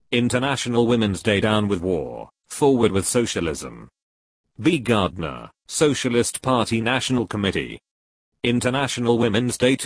International Women's Day. Down with war, forward with socialism. B. Gardner, Socialist Party National Committee. International Women's Day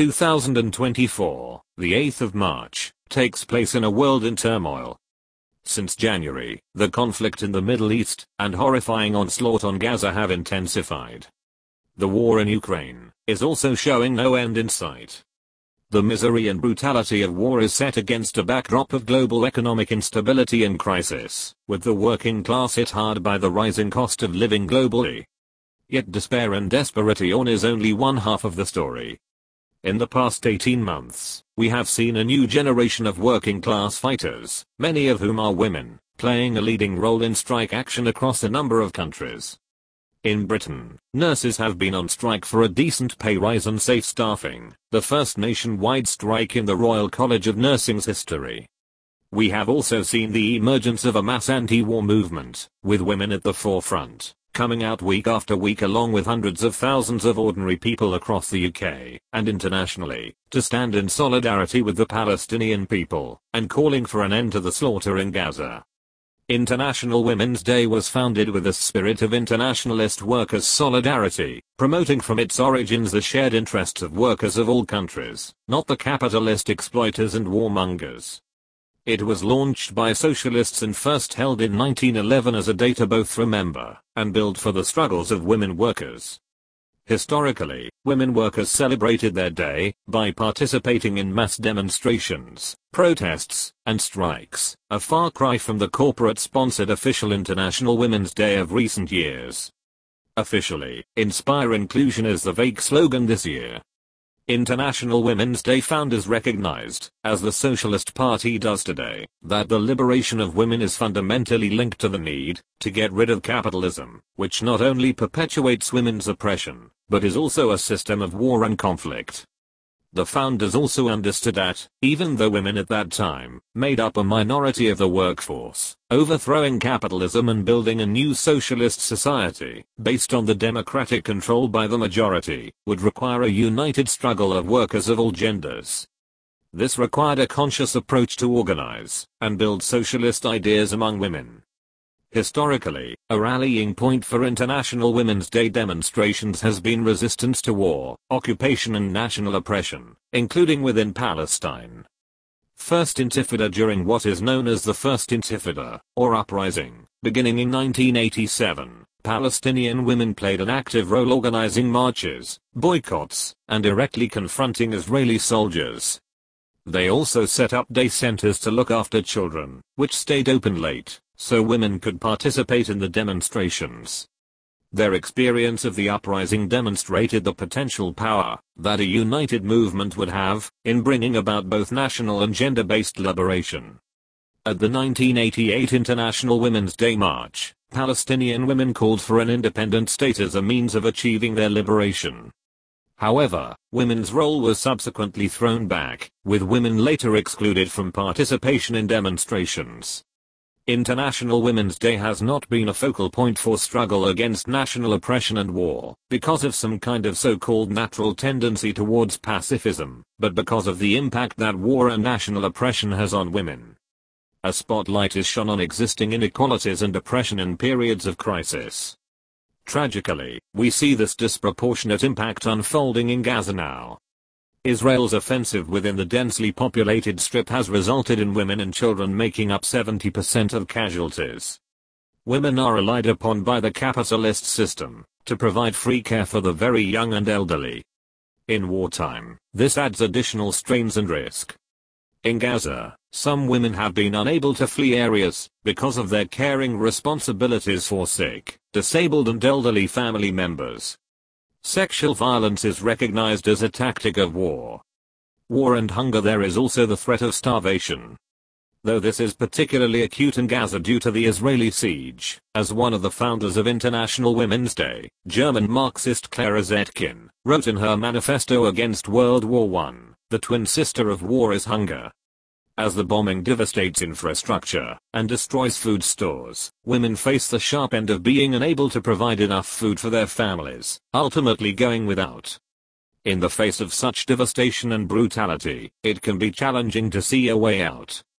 2024, the 8th of March, takes place in a world in turmoil. Since January, the conflict in the Middle East and horrifying onslaught on Gaza have intensified. The war in Ukraine is also showing no end in sight. The misery and brutality of war is set against a backdrop of global economic instability and crisis, with the working class hit hard by the rising cost of living globally. Yet despair and desperation is only one half of the story. In the past 18 months, we have seen a new generation of working class fighters, many of whom are women, playing a leading role in strike action across a number of countries. In Britain, nurses have been on strike for a decent pay rise and safe staffing, the first nationwide strike in the Royal College of Nursing's history. We have also seen the emergence of a mass anti-war movement, with women at the forefront, coming out week after week along with hundreds of thousands of ordinary people across the UK and internationally, to stand in solidarity with the Palestinian people and calling for an end to the slaughter in Gaza. International Women's Day was founded with a spirit of internationalist workers' solidarity, promoting from its origins the shared interests of workers of all countries, not the capitalist exploiters and warmongers. It was launched by socialists and first held in 1911 as a day to both remember and build for the struggles of women workers. Historically, women workers celebrated their day by participating in mass demonstrations, protests, and strikes, a far cry from the corporate-sponsored official International Women's Day of recent years. Officially, Inspire Inclusion is the vague slogan this year. International Women's Day founders recognized, as the Socialist Party does today, that the liberation of women is fundamentally linked to the need to get rid of capitalism, which not only perpetuates women's oppression, but is also a system of war and conflict. The founders also understood that, even though women at that time made up a minority of the workforce, overthrowing capitalism and building a new socialist society, based on the democratic control by the majority, would require a united struggle of workers of all genders. This required a conscious approach to organize and build socialist ideas among women. Historically, a rallying point for International Women's Day demonstrations has been resistance to war, occupation and national oppression, including within Palestine. First Intifada. During what is known as the First Intifada, or uprising, beginning in 1987, Palestinian women played an active role organizing marches, boycotts, and directly confronting Israeli soldiers. They also set up day centers to look after children, which stayed open late, so women could participate in the demonstrations. Their experience of the uprising demonstrated the potential power that a united movement would have in bringing about both national and gender-based liberation. At the 1988 International Women's Day March, Palestinian women called for an independent state as a means of achieving their liberation. However, women's role was subsequently thrown back, with women later excluded from participation in demonstrations. International Women's Day has not been a focal point for struggle against national oppression and war, because of some kind of so-called natural tendency towards pacifism, but because of the impact that war and national oppression has on women. A spotlight is shone on existing inequalities and oppression in periods of crisis. Tragically, we see this disproportionate impact unfolding in Gaza now. Israel's offensive within the densely populated strip has resulted in women and children making up 70% of casualties. Women are relied upon by the capitalist system to provide free care for the very young and elderly. In wartime, this adds additional strains and risk. In Gaza, some women have been unable to flee areas because of their caring responsibilities for sick, disabled and elderly family members. Sexual violence is recognized as a tactic of war. War and hunger. There is also the threat of starvation. Though this is particularly acute in Gaza due to the Israeli siege, as one of the founders of International Women's Day, German Marxist Clara Zetkin, wrote in her manifesto against World War I, the twin sister of war is hunger. As the bombing devastates infrastructure and destroys food stores, women face the sharp end of being unable to provide enough food for their families, ultimately going without. In the face of such devastation and brutality, it can be challenging to see a way out.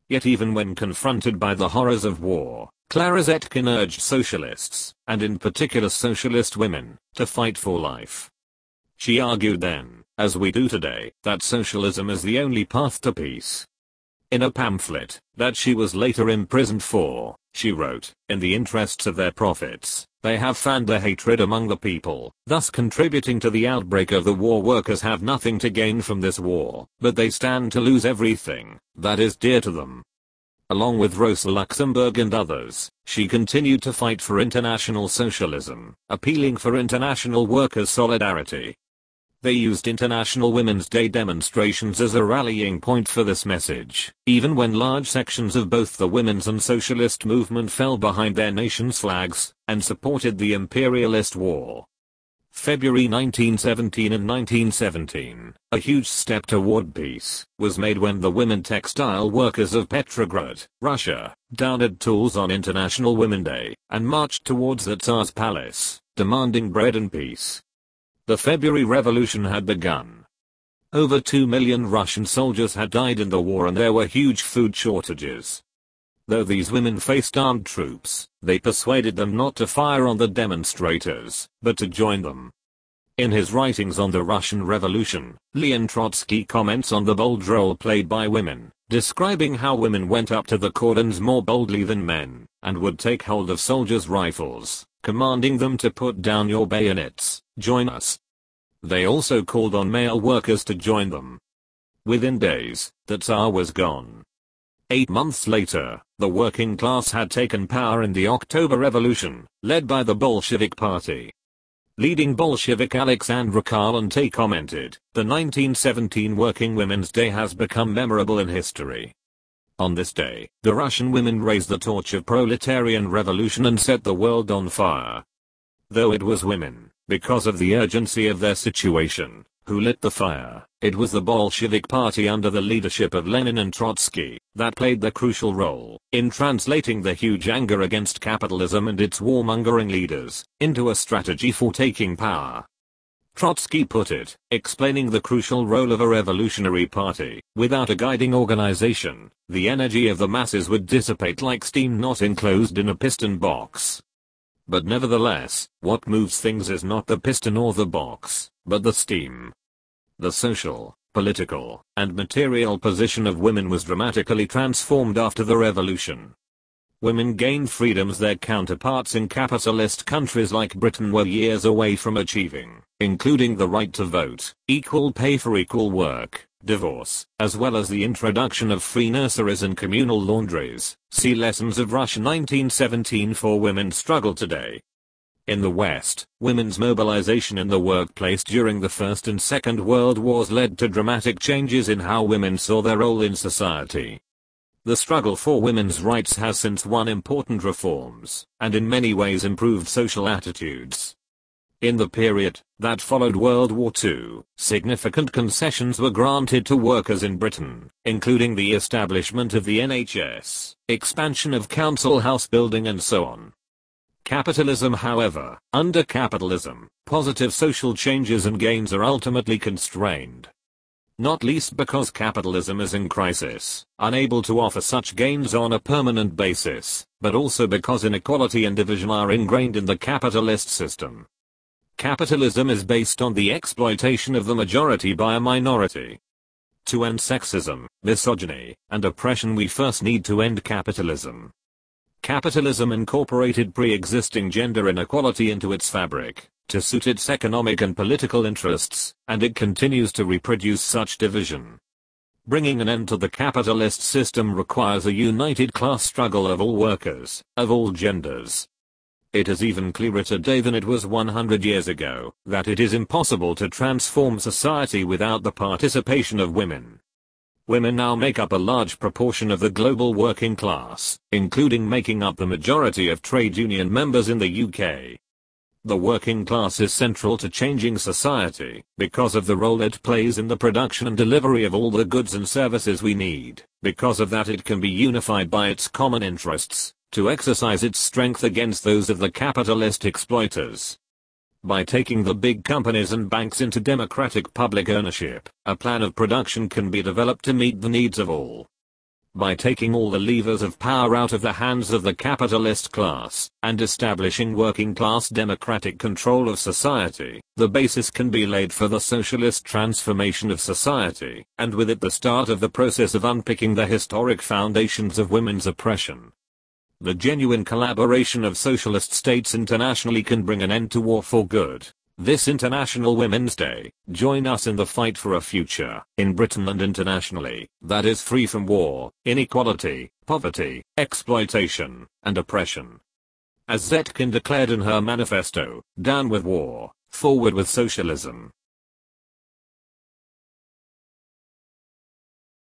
Yet even when confronted by the horrors of war, Clara Zetkin urged socialists, and in particular socialist women, to fight for life. She argued then, as we do today, that socialism is the only path to peace. In a pamphlet that she was later imprisoned for, she wrote, "In the interests of their profits, they have fanned the hatred among the people, thus contributing to the outbreak of the war. Workers have nothing to gain from this war, but they stand to lose everything that is dear to them." Along with Rosa Luxemburg and others, she continued to fight for international socialism, appealing for international workers' solidarity. They used International Women's Day demonstrations as a rallying point for this message, even when large sections of both the women's and socialist movement fell behind their nation's flags and supported the imperialist war. February 1917 and 1917, a huge step toward peace, was made when the women textile workers of Petrograd, Russia, downed tools on International Women's Day, and marched towards the Tsar's palace, demanding bread and peace. The February Revolution had begun. Over 2 million Russian soldiers had died in the war and there were huge food shortages. Though these women faced armed troops, they persuaded them not to fire on the demonstrators, but to join them. In his writings on the Russian Revolution, Leon Trotsky comments on the bold role played by women, describing how women went up to the cordons more boldly than men, and would take hold of soldiers' rifles, commanding them to put down your bayonets, join us. They also called on male workers to join them. Within days, the Tsar was gone. 8 months later, the working class had taken power in the October Revolution, led by the Bolshevik Party. Leading Bolshevik Alexandra Kollontai commented, "The 1917 Working Women's Day has become memorable in history. On this day, the Russian women raised the torch of proletarian revolution and set the world on fire." Though it was women, because of the urgency of their situation, who lit the fire, it was the Bolshevik Party under the leadership of Lenin and Trotsky that played the crucial role in translating the huge anger against capitalism and its warmongering leaders into a strategy for taking power. Trotsky put it, explaining the crucial role of a revolutionary party: "Without a guiding organization, the energy of the masses would dissipate like steam not enclosed in a piston box." But nevertheless, what moves things is not the piston or the box, but the steam. The social, political, and material position of women was dramatically transformed after the revolution. Women gained freedoms their counterparts in capitalist countries like Britain were years away from achieving, including the right to vote, equal pay for equal work, divorce, as well as the introduction of free nurseries and communal laundries. See Lessons of Russia 1917 for Women's Struggle Today. In the West, women's mobilization in the workplace during the First and Second World Wars led to dramatic changes in how women saw their role in society. The struggle for women's rights has since won important reforms, and in many ways improved social attitudes. In the period that followed World War II, significant concessions were granted to workers in Britain, including the establishment of the NHS, expansion of council house building and so on. Capitalism, however, under capitalism, positive social changes and gains are ultimately constrained. Not least because capitalism is in crisis, unable to offer such gains on a permanent basis, but also because inequality and division are ingrained in the capitalist system. Capitalism is based on the exploitation of the majority by a minority. To end sexism, misogyny, and oppression, we first need to end capitalism. Capitalism incorporated pre-existing gender inequality into its fabric, to suit its economic and political interests, and it continues to reproduce such division. Bringing an end to the capitalist system requires a united class struggle of all workers, of all genders. It is even clearer today than it was 100 years ago, that it is impossible to transform society without the participation of women. Women now make up a large proportion of the global working class, including making up the majority of trade union members in the UK. The working class is central to changing society, because of the role it plays in the production and delivery of all the goods and services we need. Because of that, it can be unified by its common interests, to exercise its strength against those of the capitalist exploiters. By taking the big companies and banks into democratic public ownership, a plan of production can be developed to meet the needs of all. by taking all the levers of power out of the hands of the capitalist class, and establishing working-class democratic control of society, the basis can be laid for the socialist transformation of society, and with it the start of the process of unpicking the historic foundations of women's oppression. The genuine collaboration of socialist states internationally can bring an end to war for good. This International Women's Day, join us in the fight for a future, in Britain and internationally, that is free from war, inequality, poverty, exploitation, and oppression. As Zetkin declared in her manifesto, "Down with war, forward with socialism."